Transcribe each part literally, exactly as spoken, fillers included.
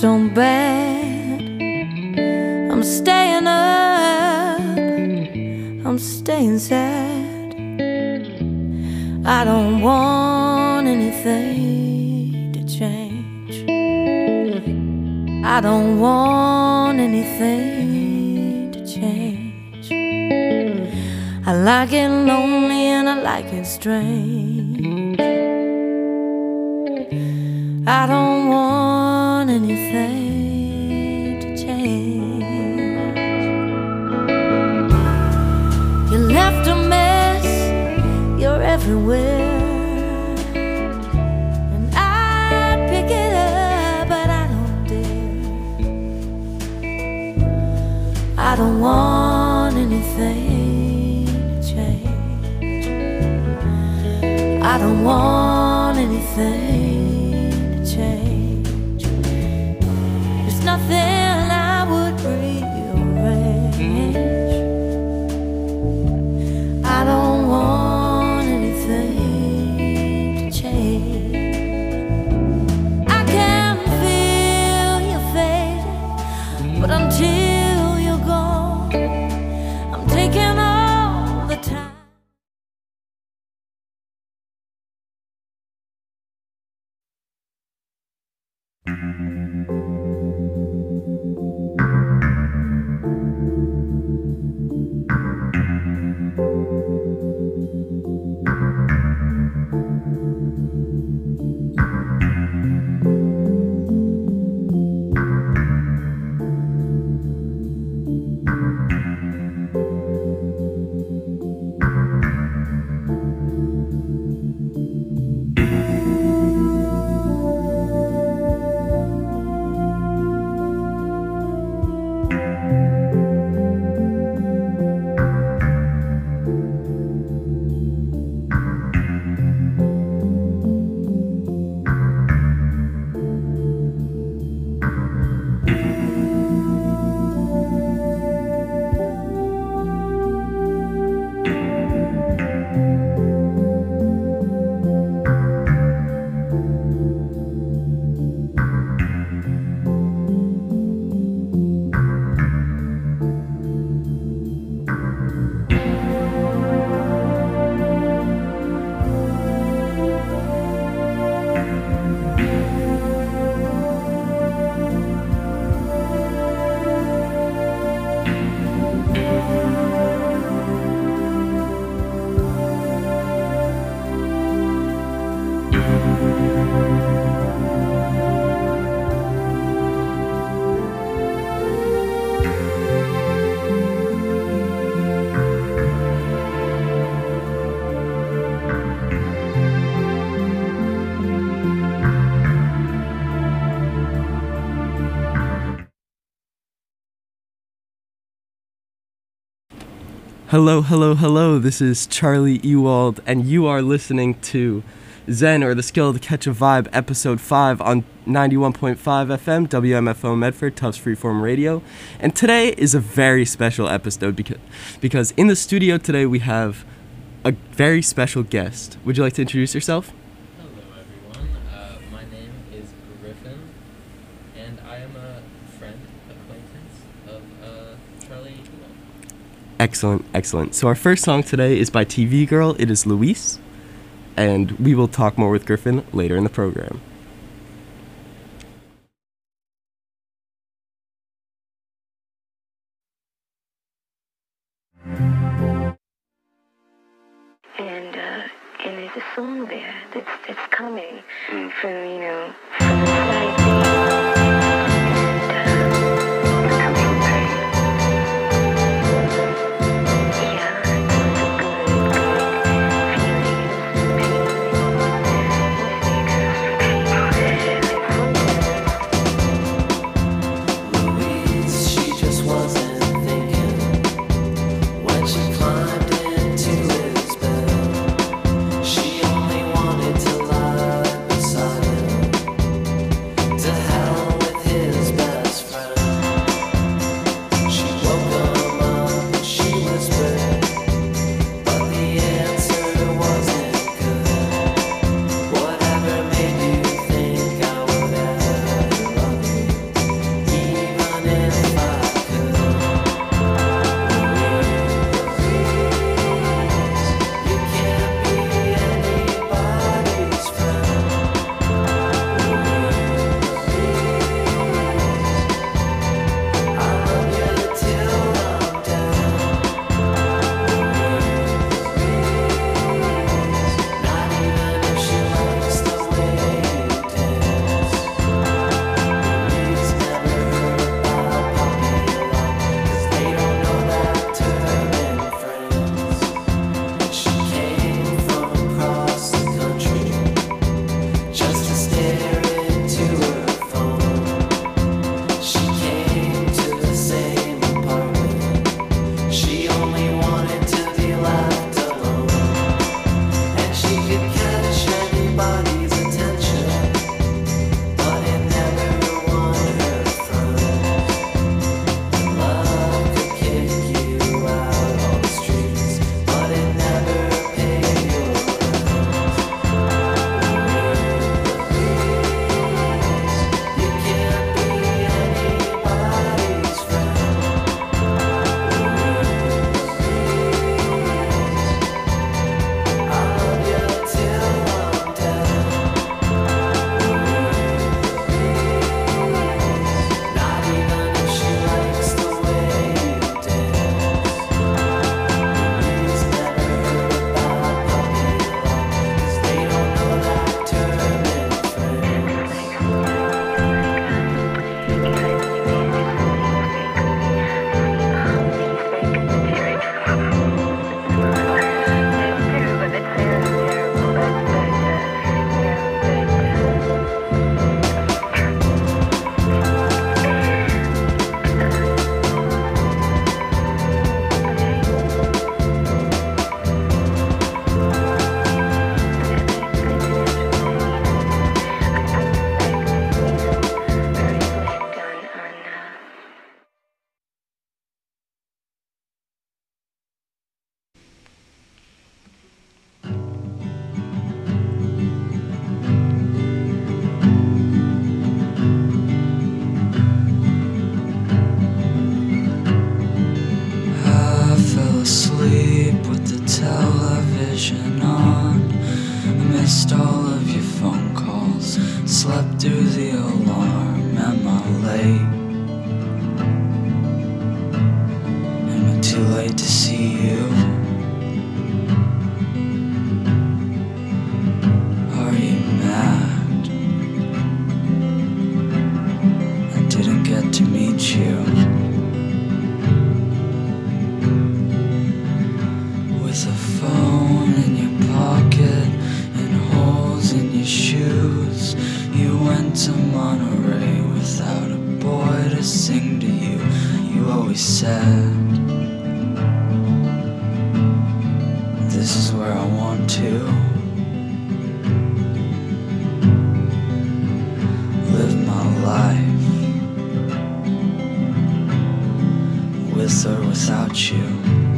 so bad. I'm staying up, I'm staying sad. I don't want anything to change. I don't want anything to change. I like it lonely and I like it strange. I don't want anything to change. You left a mess, you're everywhere, and I pick it up, but I don't dare. I don't want anything to change. I don't want anything to change. There's nothing I would rearrange. I don't want anything to change. I can feel you fading, but until you're gone, I'm taking all the time. Hello, hello, hello, this is Charlie Ewald, and you are listening to Zen, or The Skill to Catch a Vibe, Episode five on ninety-one point five F M, W M F O Medford, Tufts Freeform Radio. And today is a very special episode because, because in the studio today we have a very special guest. Would you like to introduce yourself? Hello, everyone. Uh, my name is Griffin, and I am a friend, acquaintance of uh, Charlie Ewald. Excellent, excellent. So our first song today is by T V Girl. It is Luis, and we will talk more with Griffin later in the program. And uh, and there's a song there that's that's coming mm. from you know from inside me. To hell wait to see you. Are you mad? I didn't get to meet you. With a phone in your pocket and holes in your shoes, you went to Monterey without a boy to sing to you. You always said, this is where I want to live my life, with or without you.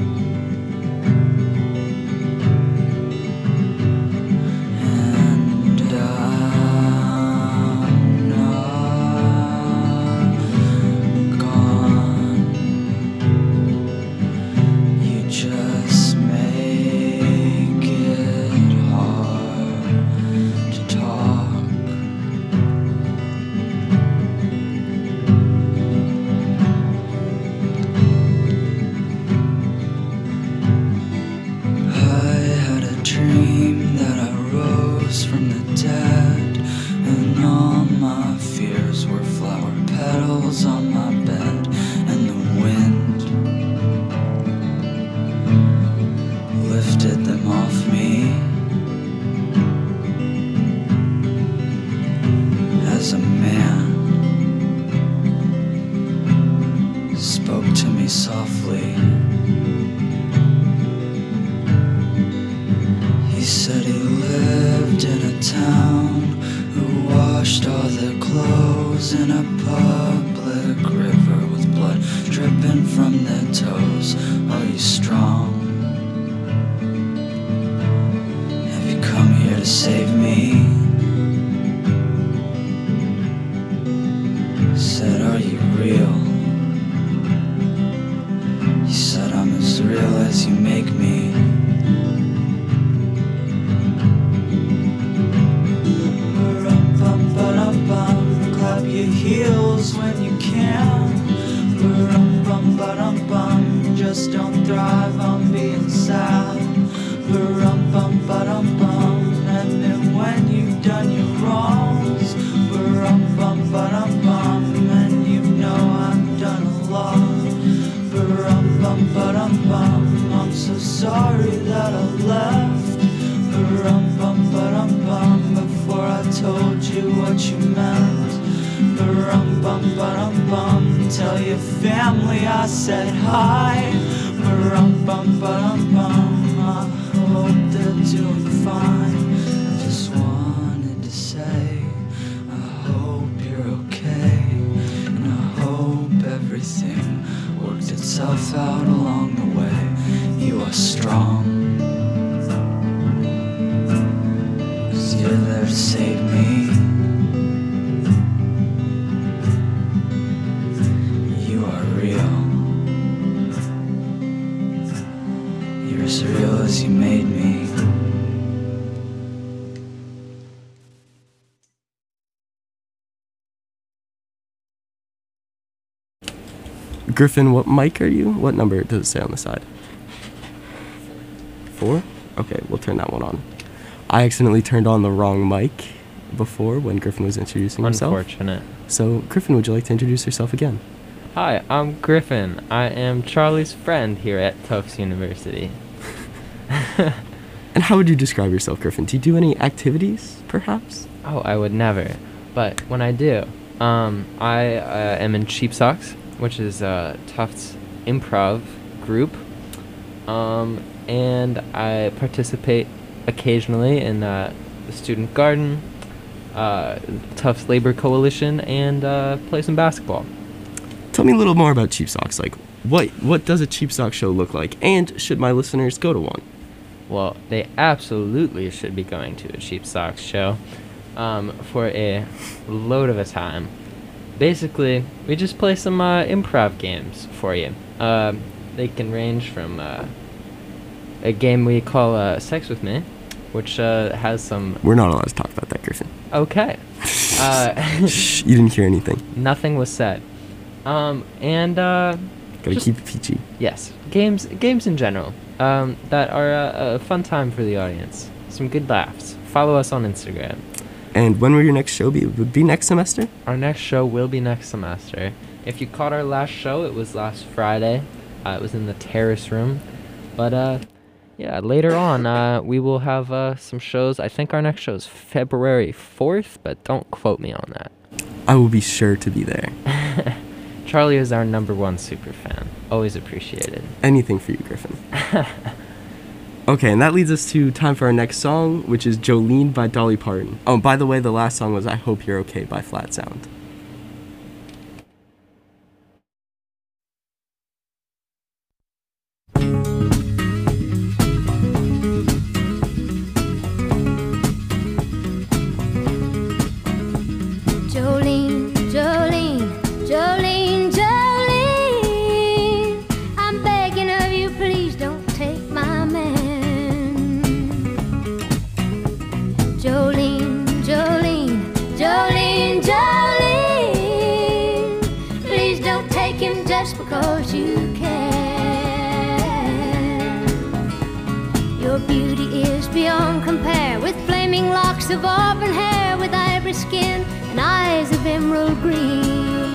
Griffin, what mic are you? What number does it say on the side? Four? Okay, we'll turn that one on. I accidentally turned on the wrong mic before when Griffin was introducing himself. Unfortunate. So, Griffin, would you like to introduce yourself again? Hi, I'm Griffin. I am Charlie's friend here at Tufts University. And how would you describe yourself, Griffin? Do you do any activities, perhaps? Oh, I would never. But when I do, um, I uh, am in Cheap Socks, which is uh, Tufts improv group. Um, and I participate occasionally in uh, the Student Garden, uh, Tufts Labor Coalition, and uh, play some basketball. Tell me a little more about Cheap Socks. Like, what what does a Cheap Socks show look like? And should my listeners go to one? Well, they absolutely should be going to a Cheap Socks show um, for a load of a time. Basically, we just play some uh, improv games for you. Uh, they can range from uh, a game we call uh, Sex With Me, which uh, has some... We're not allowed to talk about that, Griffin. Okay. uh, Shh, you didn't hear anything. Nothing was said. Um, and uh, Gotta Just- keep it peachy. Yes, games games in general um, that are a, a fun time for the audience. Some good laughs. Follow us on Instagram. And when will your next show be? Would it be next semester? Our next show will be next semester. If you caught our last show, it was last Friday. Uh, it was in the terrace room. But uh, yeah, later on uh, we will have uh, some shows. I think our next show is February fourth, but don't quote me on that. I will be sure to be there. Charlie is our number one super fan. Always appreciated. Anything for you, Griffin. Okay, and that leads us to time for our next song, which is Jolene by Dolly Parton. Oh, by the way, the last song was I Hope You're Okay by Flat Sound. Jolene, Jolene, Jolene, Jolene, I'm begging of you, please don't take my man. Jolene, Jolene, Jolene, Jolene, please don't take him just because you can. Your beauty is beyond compare, with flaming locks of auburn hair, with ivory skin and eyes of emerald green.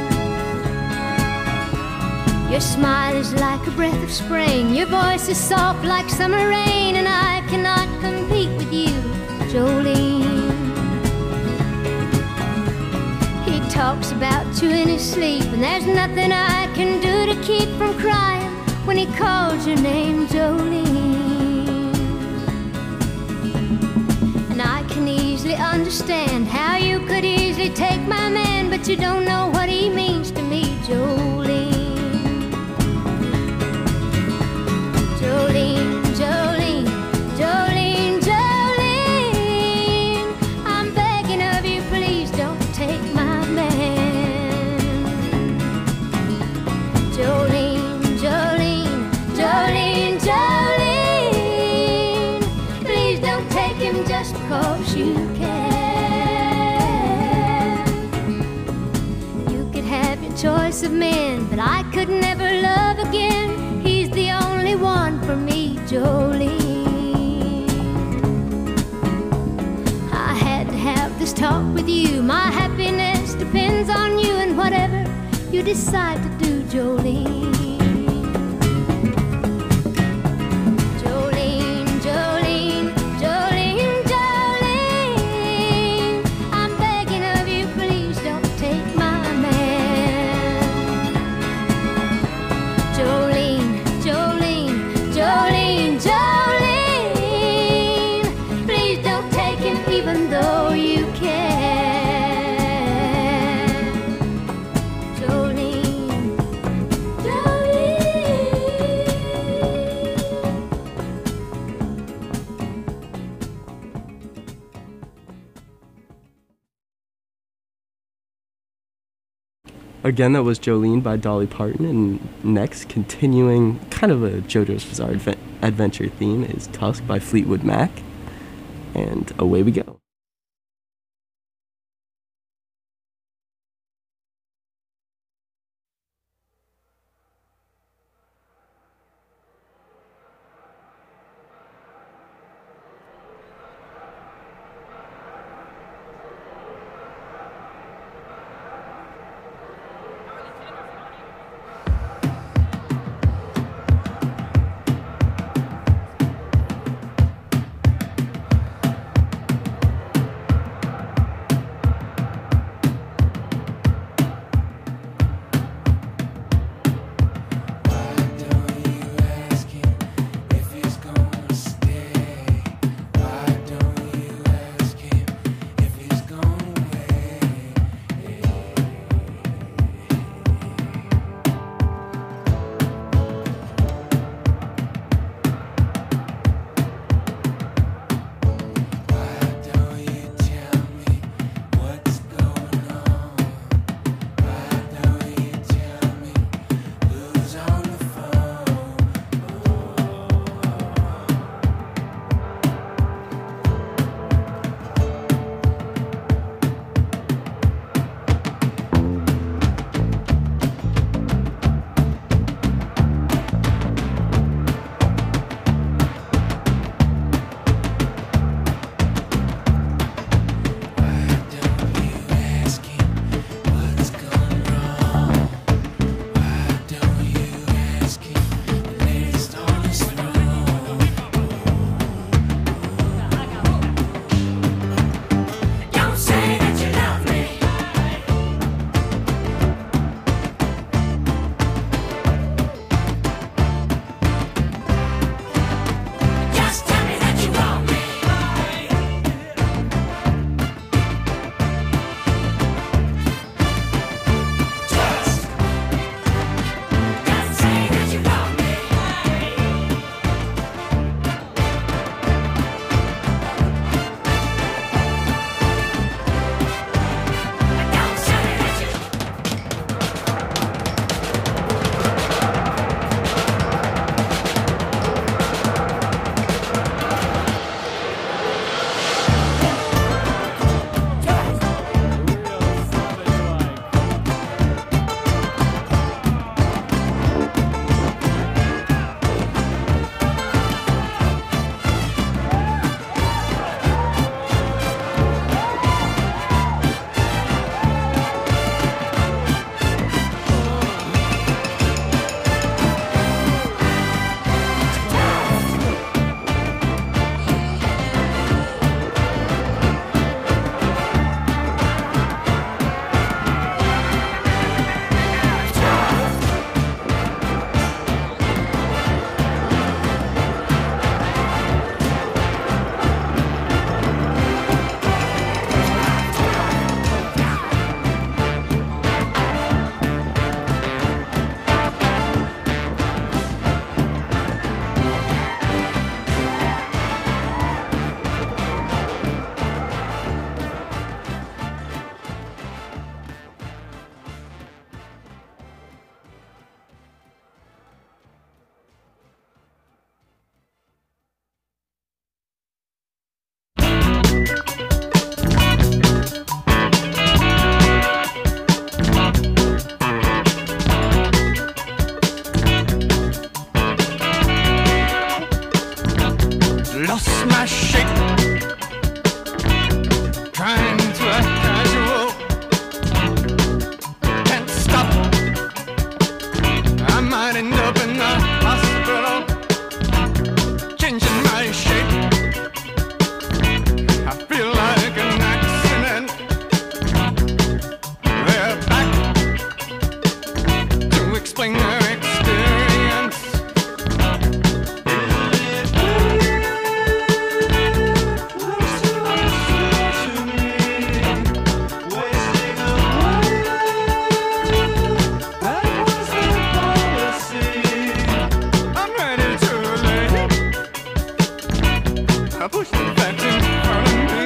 Your smile is like a breath of spring, your voice is soft like summer rain, and I cannot compete with you, Jolene. He talks about you in his sleep, and there's nothing I can do to keep from crying when he calls your name, Jolene. And I can easily understand how you could easily take my man, but you don't know what he means to me, Jolene. Jolene, Jolene, Jolene, Jolene, I'm begging of you, please don't take my man. Jolene, Jolene, Jolene, Jolene, please don't take him just because you can. You could have your choice of men, but I could never love again. He's the only one for me, Jolene. I had to have this talk with you. My happiness depends on you, and whatever you decide to do, Jolene. Jolene, Jolene, Jolene, Jolene, I'm begging of you, please don't take my man. Jolene, Jolene, Jolene, Jolene, please don't take him even though you can. Jolene, Jolene. Again, that was Jolene by Dolly Parton, and next, continuing kind of a JoJo's Bizarre Adve- Adventure theme, is Tusk by Fleetwood Mac, and away we go. end up in the hospital, changing my shape. I feel like an accident. They're back to explain their experience. I'm ready to leave. I push the facts in front of me.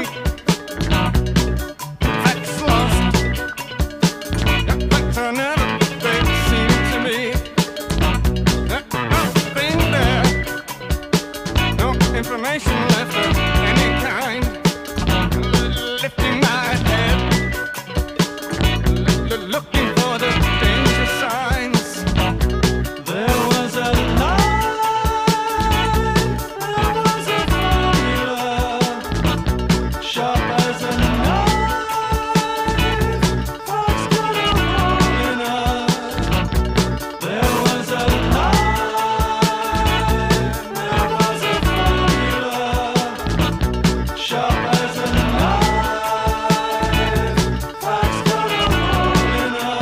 Facts lost. The facts are never they seem to me. Nothing there. No information left of any kind. Lifting my head. L- looking for the danger signs. There was a line, there was a formula, sharp as a knife, fox got a hole in her. There was a line, there was a formula, sharp as a knife, fox got a hole in her.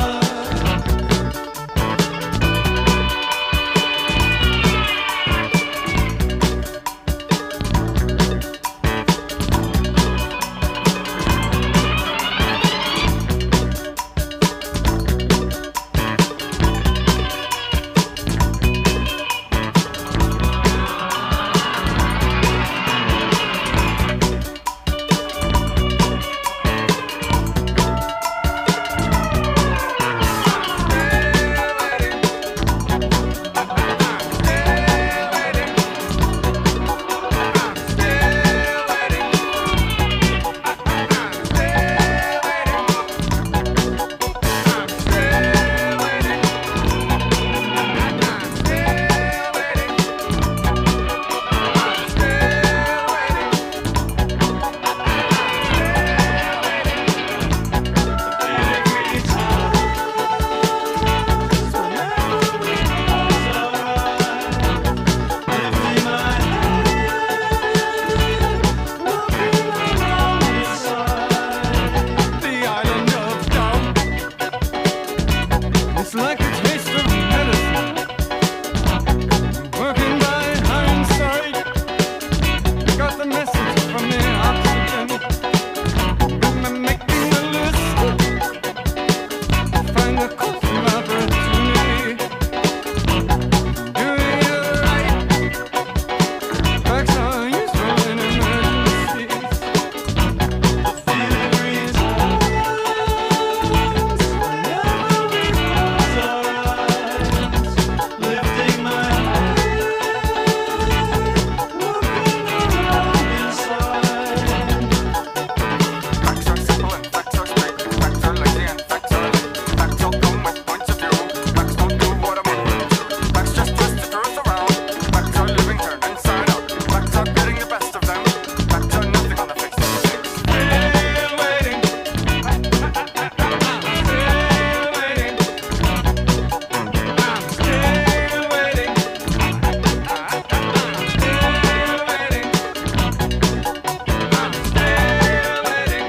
The island of doubt. It's like a taste of medicine. Working by hindsight. Got the message from the oxygen. I'm making a list. Find a course of opportunity. Doing it right. Facts are useful in emergencies. Facts are simple and facts are straight. Facts are lazy and facts are late. Facts all come with points of view. Facts don't do what I'm going to. Facts just twist the truth around. Facts are living turned inside out. Facts are getting the best of them. Facts are nothing on the face of things. Still waiting. I'm still waiting. I'm still waiting. I'm still waiting. I'm still waiting.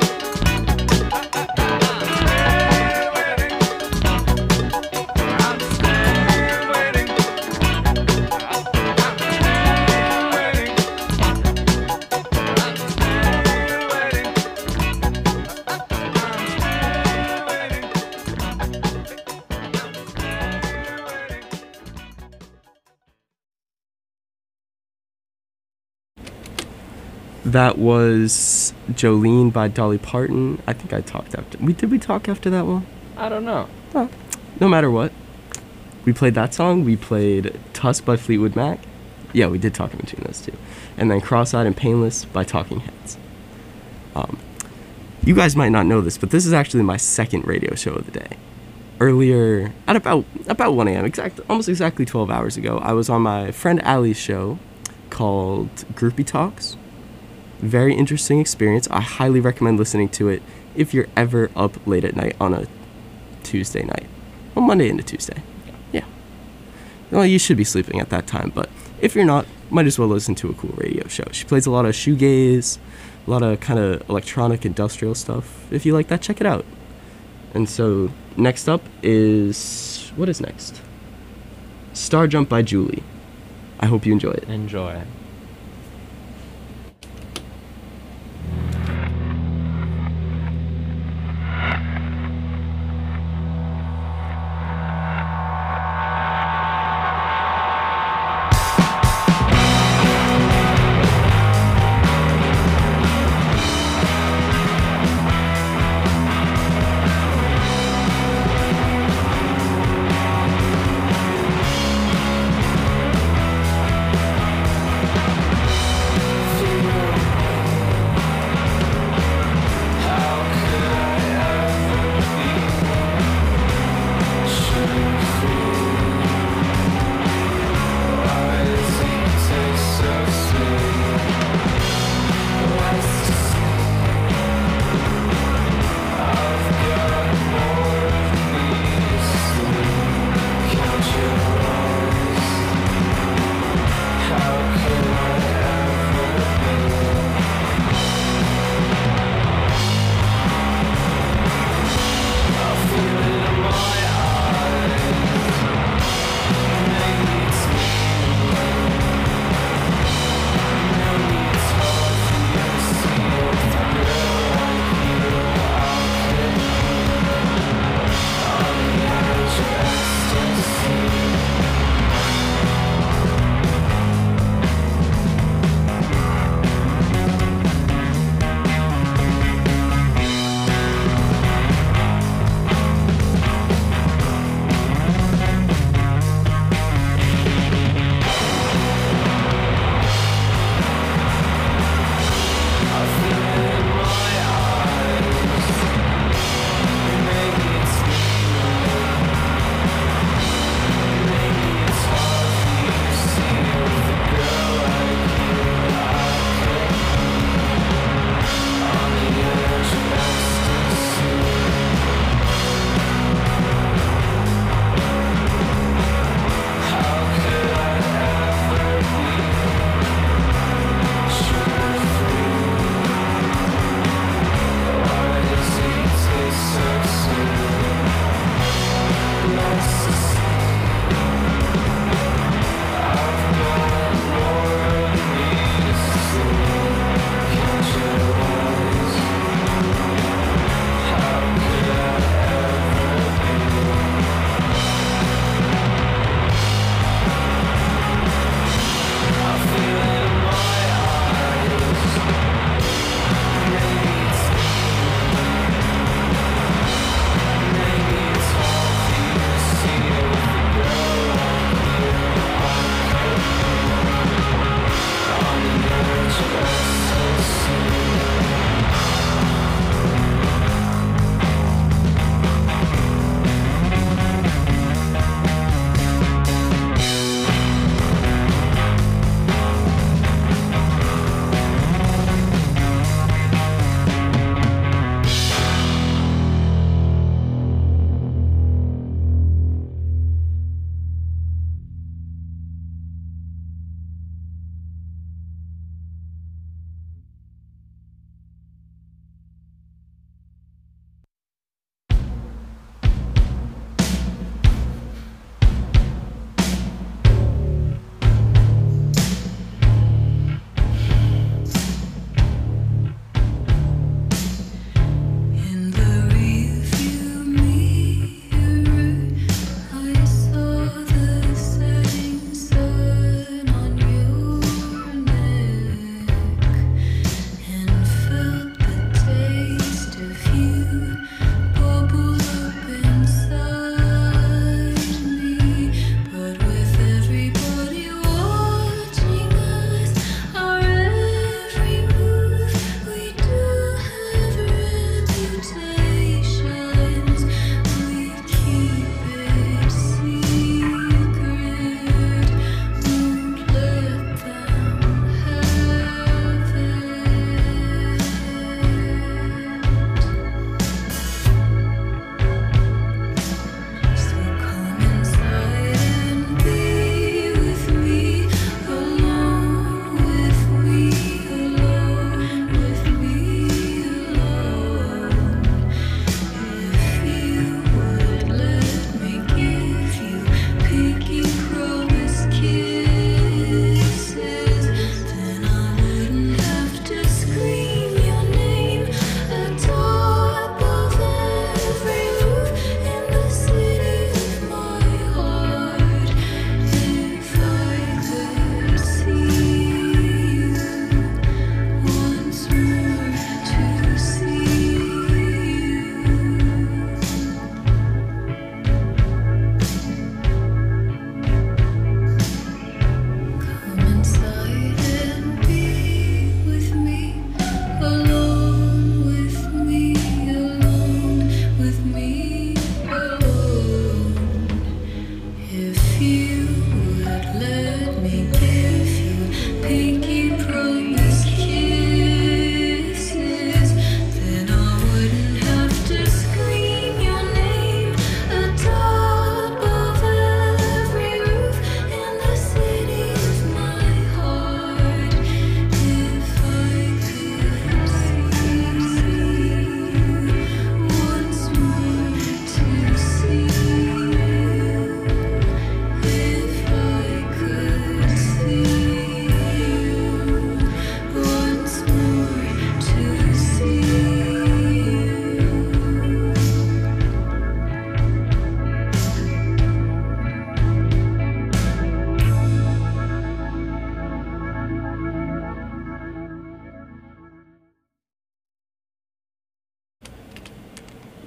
That was Jolene by Dolly Parton. I think I talked after. We did we talk after that one? I don't know. No matter what, we played that song. We played Tusk by Fleetwood Mac. Yeah, we did talk in between those two, and then Cross-Eyed and Painless by Talking Heads. Um, you guys might not know this, but this is actually my second radio show of the day. Earlier, at about about one a.m., exact, almost exactly twelve hours ago, I was on my friend Allie's show called Groupie Talks. Very interesting experience. I highly recommend listening to it if you're ever up late at night on a Tuesday night. Well, Monday into Tuesday. Yeah. well, you should be sleeping at that time, but if you're not, might as well listen to a cool radio show. She plays a lot of shoegaze, a lot of kind of electronic industrial stuff. If you like that, check it out. And so next up is, what is next? Star Jump by Julie. I hope you enjoy it. Enjoy. Thank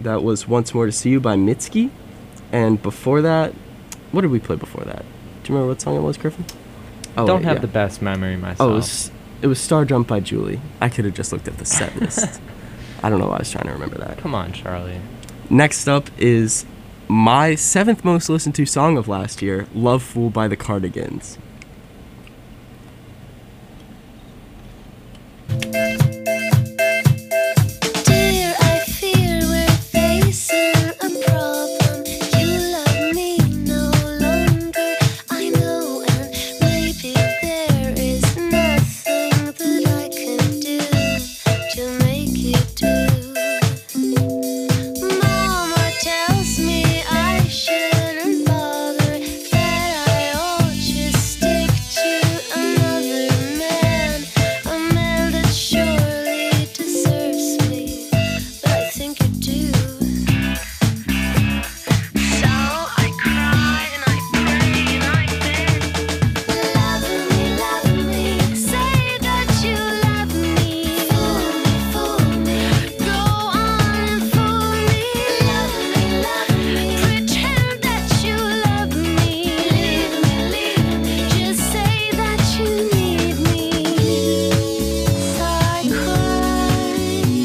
that was Once More to See You by Mitski. And before that, what did we play before that? Do you remember what song it was, Griffin? Oh, Don't wait, have yeah. the best memory myself. Oh, it was, it was Star Jump by Julie. I could have just looked at the set list. I don't know why I was trying to remember that. Come on, Charlie. Next up is my seventh most listened to song of last year, Love Fool by the Cardigans. Dear, I fear we're facing a problem. You love me no longer, I know, and maybe there is nothing that I can do to make you do. Mama tells me I shouldn't bother, that I ought just stick to another man, a man that surely deserves me, but I think you do. So I cry and I pray and I beg, love me, love me, say that you love me, fool me, fool me, go on and fool me, love me, love me, pretend that you love me, leave me, leave me, just say that you need me. So I cry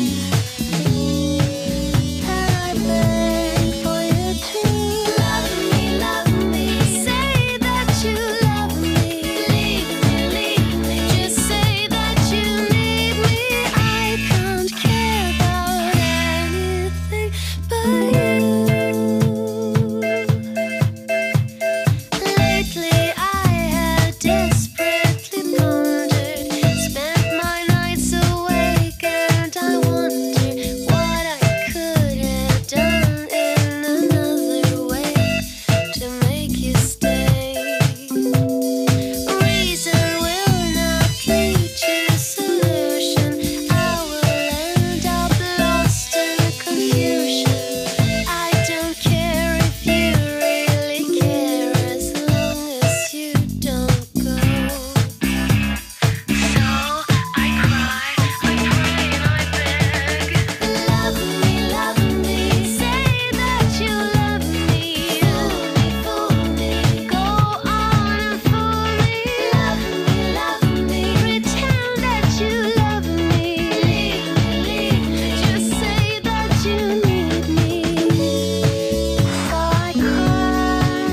and I beg for you to love me, love me, say that you love me, leave me, leave me, just say that you need me. I can't care about anything but you. Lately I have desperately pondered, spent my nights awake, and I wonder what I could have done in another way to make you stay. Reason will not lead to solution. I will end up lost in confusion. I don't care if you really care, as long as you don't go. So I cry, I pray and I beg, love me, love me, say that you love me, fool me, fool me, go on and fool me, love me, love me, pretend that you love me, leave me, leave me, just say that you need me. So I cry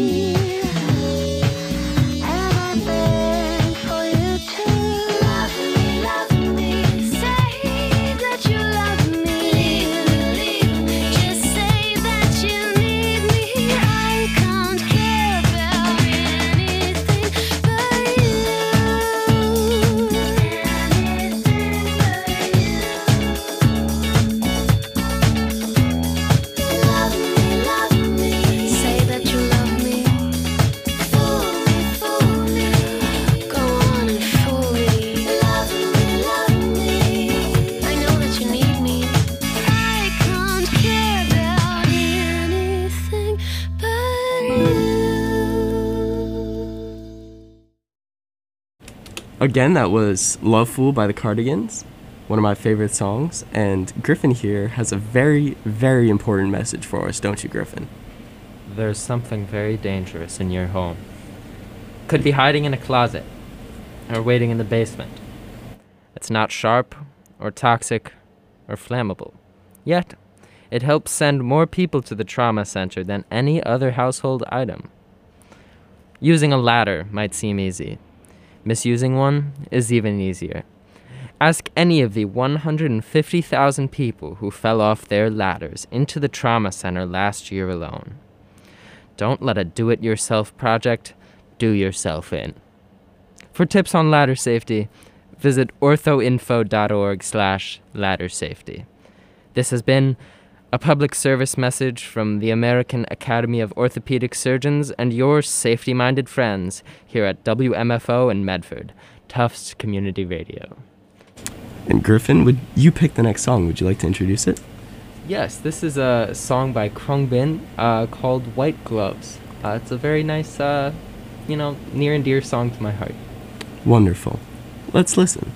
and I beg for you to love me, love me, say that you love me, leave me, leave me, just say that you need me. I can't care about anything but you, anything but you. Love me, love me, say that you love me, fool me, fool me, go on and fool me, love me, love me, I know that you need me. I can't care about anything but you. Again, that was Love Fool by the Cardigans, one of my favorite songs. And Griffin here has a very, very important message for us, don't you, Griffin? There's something very dangerous in your home. Could be hiding in a closet or waiting in the basement. It's not sharp or toxic or flammable. Yet, it helps send more people to the trauma center than any other household item. Using a ladder might seem easy. Misusing one is even easier. Ask any of the one hundred fifty thousand people who fell off their ladders into the trauma center last year alone. Don't let a do-it-yourself project do yourself in. For tips on ladder safety, visit orthoinfo.org slash ladder safety. This has been a public service message from the American Academy of Orthopedic Surgeons and your safety-minded friends here at W M F O in Medford, Tufts Community Radio. And Griffin, would you pick the next song? Would you like to introduce it? Yes, this is a song by Krung Bin uh, called White Gloves. Uh, it's a very nice, uh, you know, near and dear song to my heart. Wonderful. Let's listen.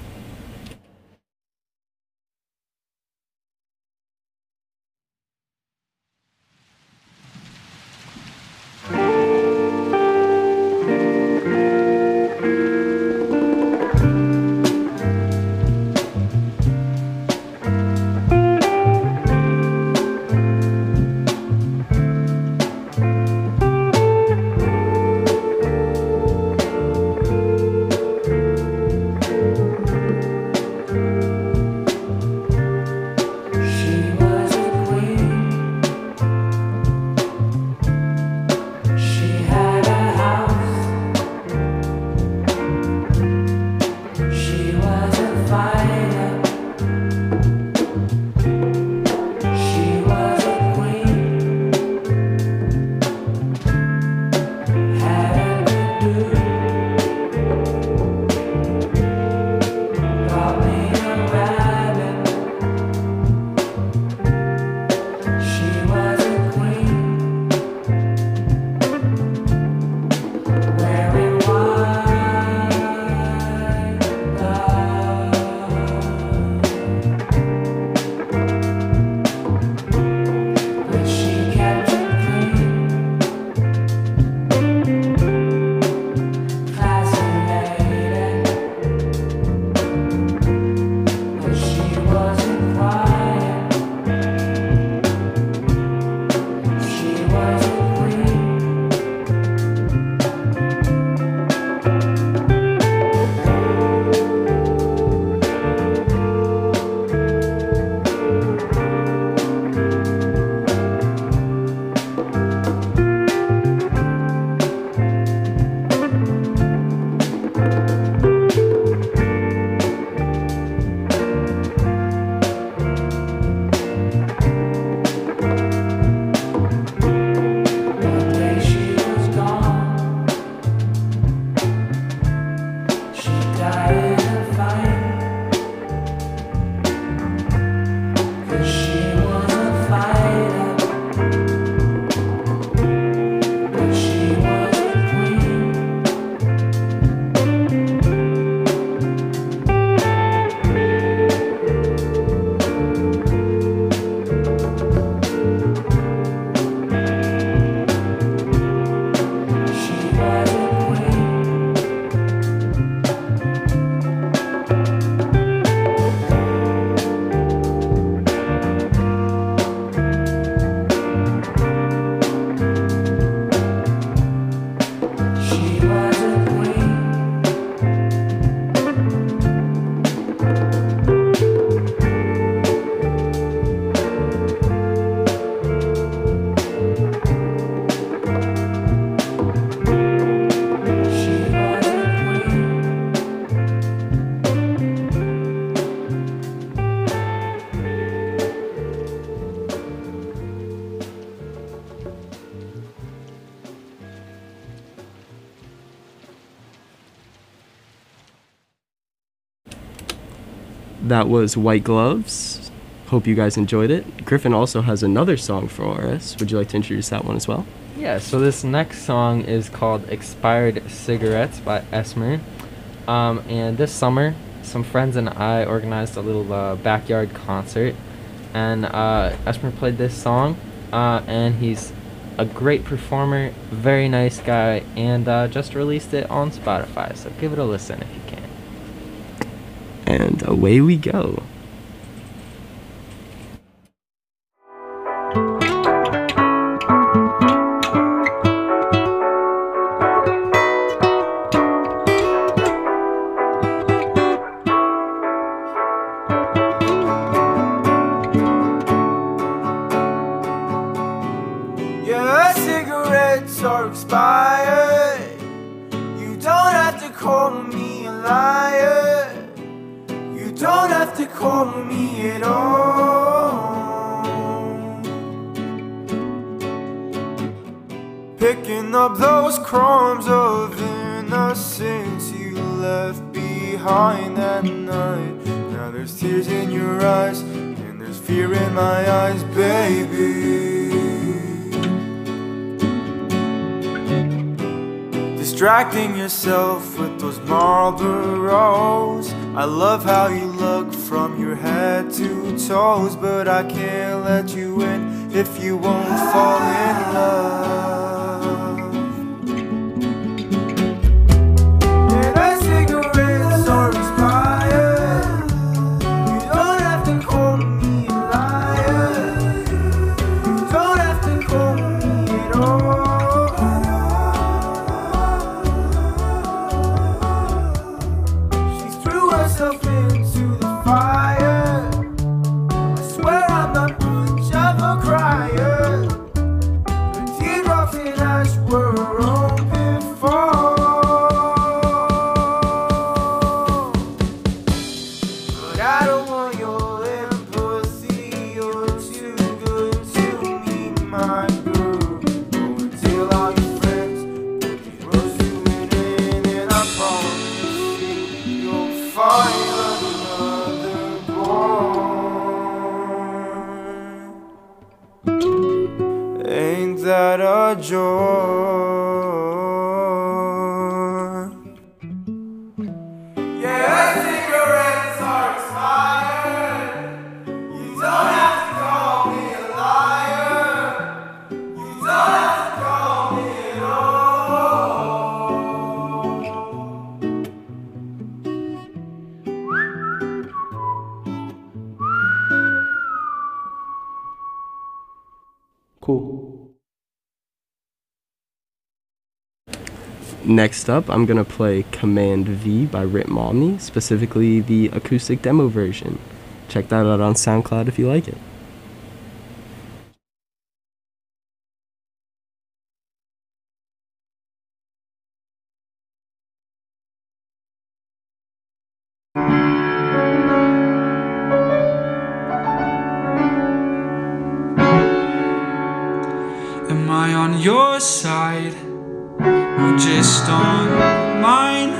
That was White Gloves. Hope you guys enjoyed it. Griffin also has another song for us. Would you like to introduce that one as well? Yeah, so this next song is called Expired Cigarettes by Esmer. Um, and this summer, some friends and I organized a little uh, backyard concert. And uh, Esmer played this song. Uh, and he's a great performer, very nice guy, and uh, just released it on Spotify. So give it a listen if you can. And away we go. Your cigarettes are expired. You don't have to call me a liar. You don't have to call me at all. Picking up those crumbs of innocence you left behind that night. Now there's tears in your eyes and there's fear in my eyes, baby. Distracting yourself with those Marlboros. I love how you look from your head to toes, but I can't let you in if you won't fall in love. And our cigarettes are expired. You don't have to call me a liar. You don't have to call me at all. Myself into the fire. I swear I'm not much of a crier. The teardrops in ash were open for. But I don't want your empathy. You're too good to me, my girl. Oh, until all your friends keep pursuing in, and I promise you'll find another boy. Ain't that a joy? Yeah, cigarettes are expired. You don't have to call me a liar. You don't have to call me at all. Cool. Next up, I'm gonna play Command V by Rit Momney, specifically the acoustic demo version. Check that out on SoundCloud if you like it. Am I on your side or just on mine?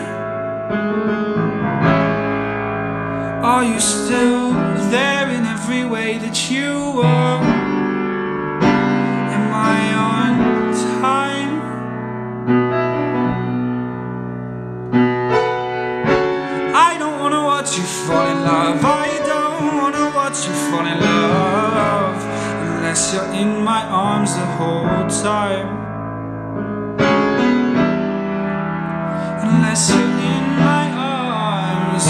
Are you still there in every way that you were? Am I on time? I don't wanna watch you fall in love. I don't wanna watch you fall in love unless you're in my arms the whole time. Unless you're in my arms.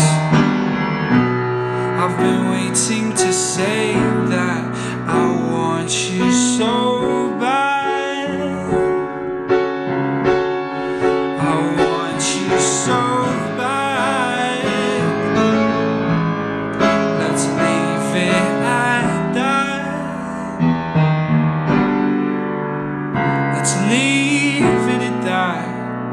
I've been waiting to say that I want you so bad. I want you so bad. Let's leave it at that. Let's leave it at that.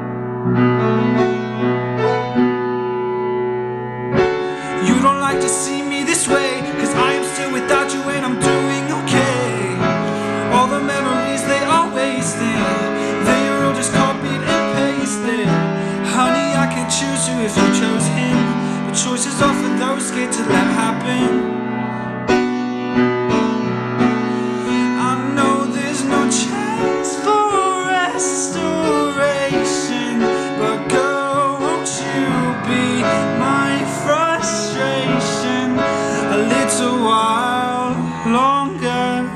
You don't like to see me this way, cause I am still without you and I'm doing okay. All the memories, they are wasted. They are all just copied and pasted. Honey, I can choose you if you chose him, but choices offer those scared to let happen. I know there's no chance for restoration, but girl, won't you be my frustration a little while longer,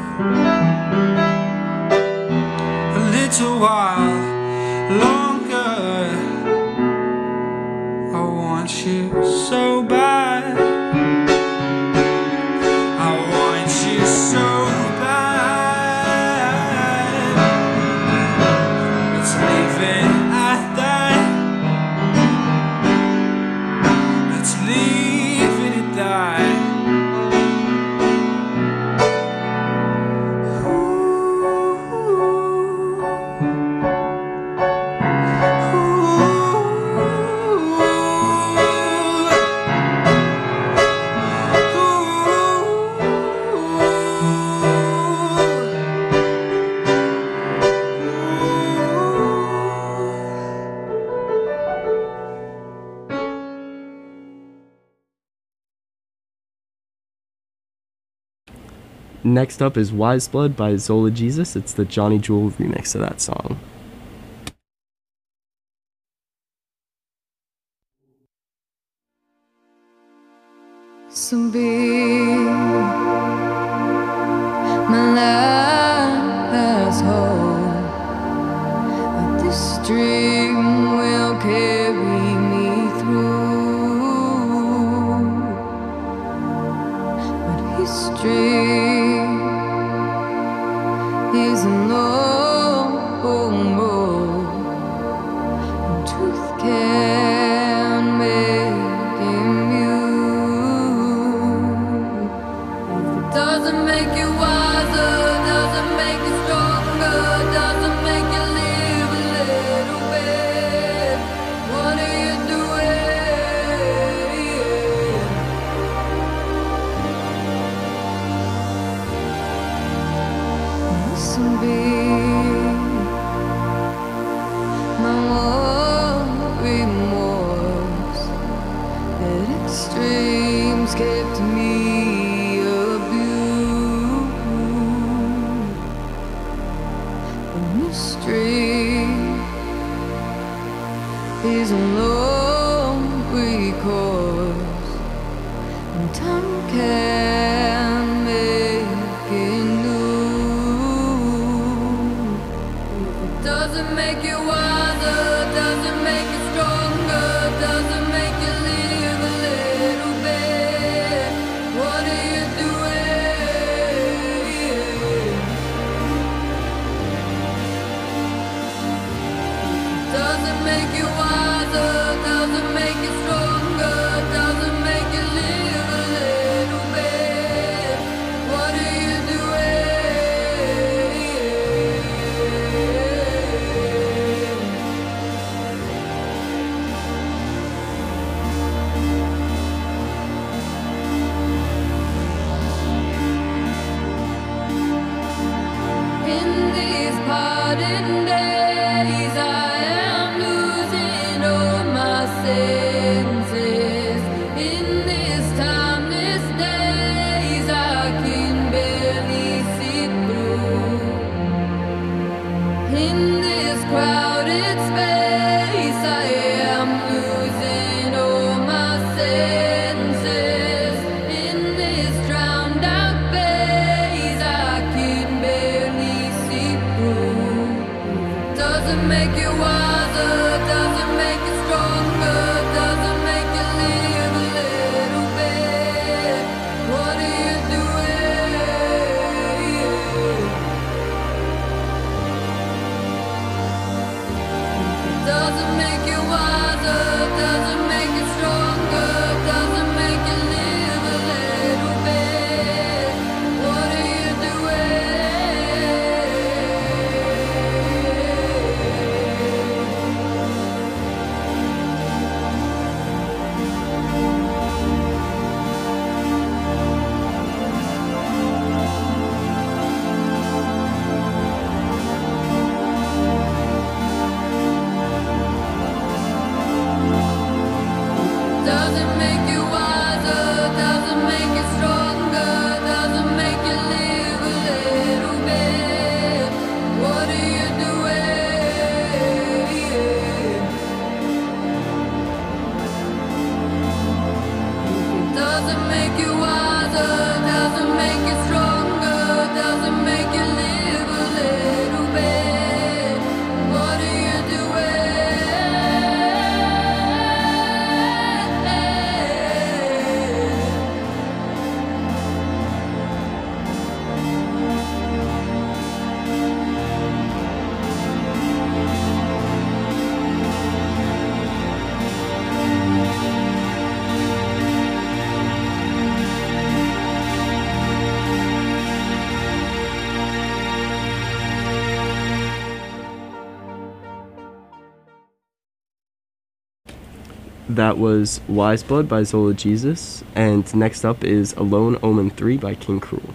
a little while longer. I want you so bad, I want you so bad. Let's leave it at that, let's leave it at that. Next up is Wise Blood by Zola Jesus. It's the Johnny Jewel remix of that song. So be my last hope, that this dream will carry me through. But history is a long road, and truth can make him mute. Doesn't make you wiser, doesn't make you stronger, doesn't make you live a little bit. What are you doing? Listen, be my worry remorse, that extremes kept me abused. The mystery is a long recourse, and time can make it new. It doesn't make you wiser, doesn't make you stronger, doesn't make you live a little bit. What are you doing? Doesn't make you wiser, doesn't make you stronger, doesn't make you live a little bit. What That was Wise Blood by Zola Jesus, and next up is Alone Omen three by King Cruel.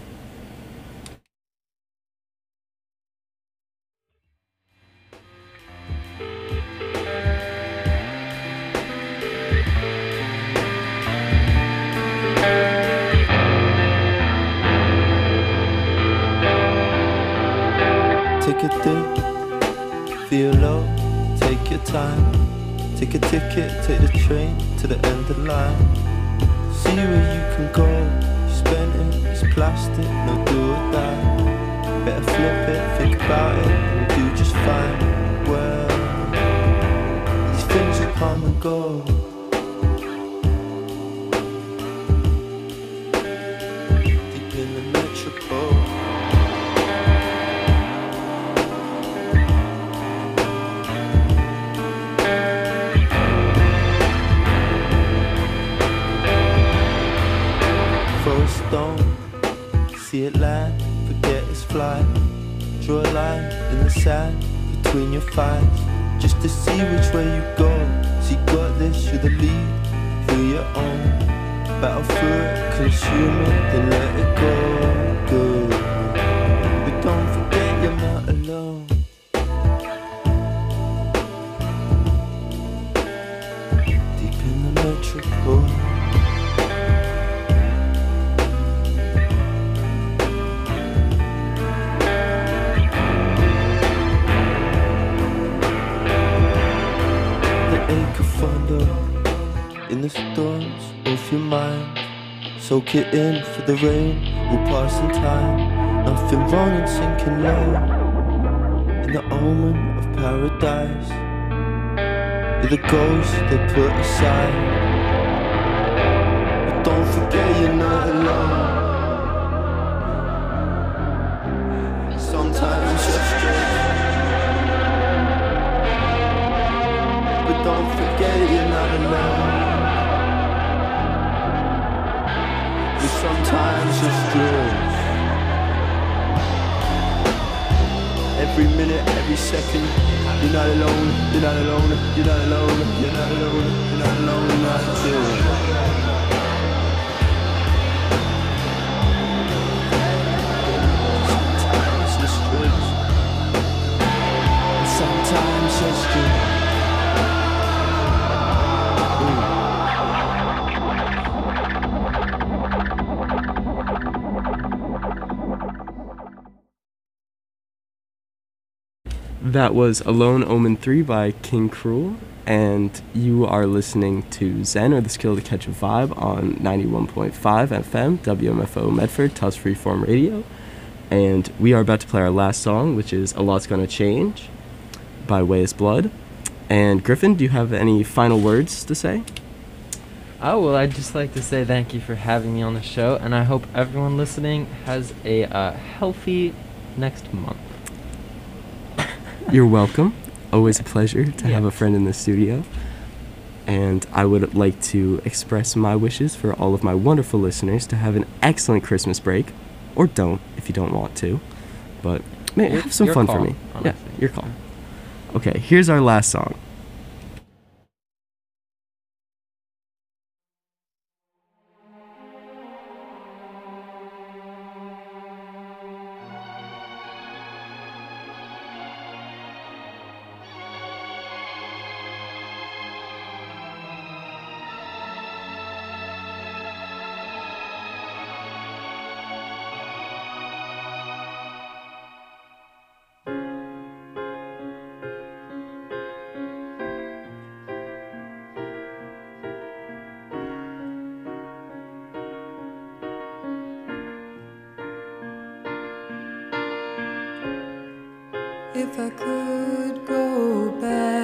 Take a dip, feel low, take your time. Take a ticket, take the train to the end of the line. See where you can go, you spent it, it's plastic, no do or die. Better flip it, think about it, and do just fine. Well, these things will come and go. Deep in the metropole. Stone, see it land, forget it's flight. Draw a line in the sand between your thighs, just to see which way you go. See, got this, you're the lead, feel your own. Battle through it, consume it, then let it go. Good, but don't forget you're not alone. Deep in the metropole. In the storms of your mind, soak it in for the rain will pass in time. Nothing wrong in sinking low in the omen of paradise. You're the ghost they put aside, but don't forget you're not alone. Sometimes you're straight, but don't forget you're not alone. But sometimes you're strange. Every minute, every second, you're not alone, you're not alone, you're not alone, you're not alone, you're not alone, you're not alone. Sometimes you're strange. And sometimes you're strange. That was Alone Omen three by King Cruel, and you are listening to Zen, or the Skill to Catch a Vibe, on ninety-one point five F M, W M F O Medford, Tufts Freeform Radio. And we are about to play our last song, which is A Lot's Gonna Change by Wise Blood. And Griffin, do you have any final words to say? Oh, well, I'd just like to say thank you for having me on the show, and I hope everyone listening has a uh, healthy next month. You're welcome. Always a pleasure to have a Yes. friend in the studio. And I would like to express my wishes for all of my wonderful listeners to have an excellent Christmas break. Or don't, if you don't want to. But man, Your- have some your fun call, for me. honestly. Yeah, your call. Okay, here's our last song. If I could go back